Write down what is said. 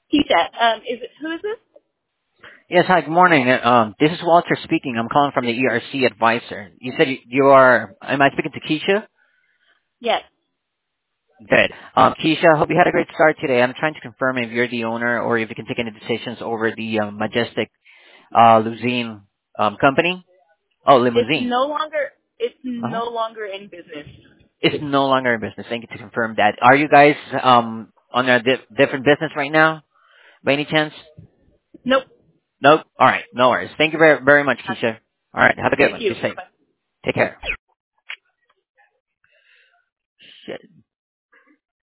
Keisha, who is this? Yes, hi, good morning. This is Walter speaking. I'm calling from the ERC advisor. You said you are, am I speaking to Keisha? Yes. Good. Keisha, I hope you had a great start today. I'm trying to confirm if you're the owner or if you can take any decisions over the Majestic Limousine company. Oh, It's limousine. no longer it's Uh-huh. no longer in business. It's no longer in business. Thank you to confirm that. Are you guys on a different business right now, by any chance? Nope. Nope. All right. No worries. Thank you very much, Keisha. All right. Have a good Thank one. you. Be safe. Bye. Take care. Shit.